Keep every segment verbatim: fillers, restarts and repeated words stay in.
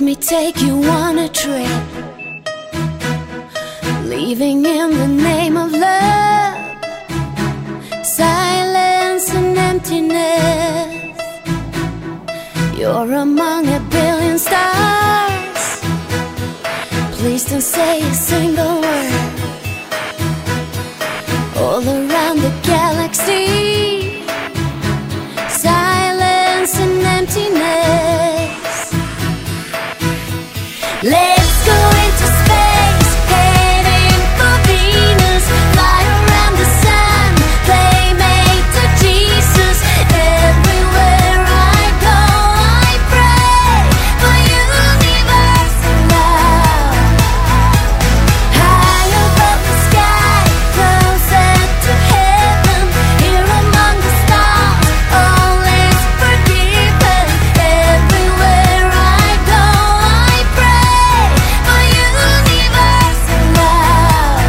me take you on a trip, leaving in the name of love, silence and emptiness. You're among a billion stars. Please don't say a single word. All around the galaxy, silence and emptiness. Let's go into space, heading for Venus, fly around the sun, playmate to Jesus. Everywhere I go, I pray for universal love. High above the sky, closer to heaven, here among the stars, all is forgiven. Everywhere I go, I pray for universal love.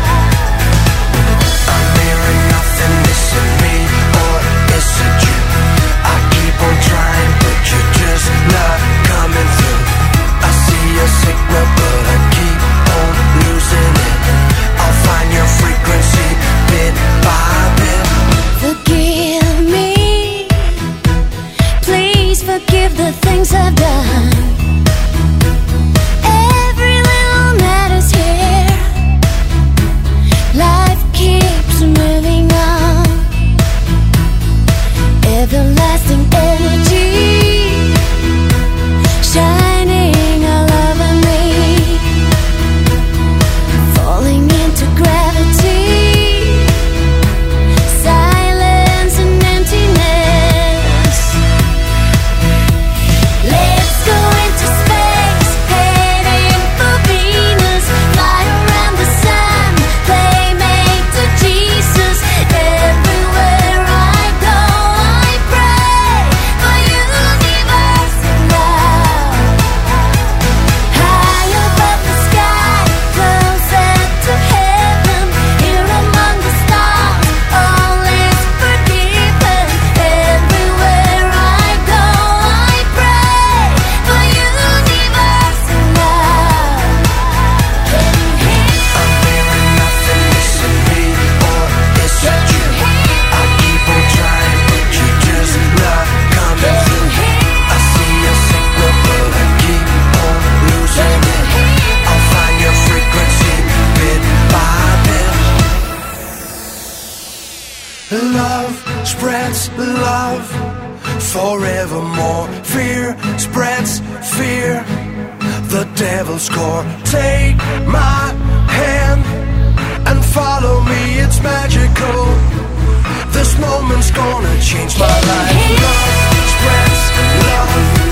I'm hearing nothing, is it me or is it you? I keep on trying, but you're just not coming through. I see a signal, but I keep on losing it. I'll find your frequency bit by bit. Forgive me, please forgive the things I've done. Every little matter's here. Life keeps moving on. Everlasting energy, shining all over me, falling into gravity. Silence and emptiness. Let's go into space, heading for Venus, fly around the sun, playmate to Jesus. Everywhere I go, I pray for universal love. High above the sky, closer to heaven, here among the stars, all is forgiven. Everywhere I go, I pray for universal love. Can you hear? I'm hearing nothing, is it me or is it you? I keep on trying, but you're just not coming through. I see a signal, but I keep on losing it. I'll find your frequency bit by bit. Love spreads love forevermore. Fear spreads fear. The devil's core. Take my hand and follow me. It's magical. This moment's gonna change my life. Love spreads love.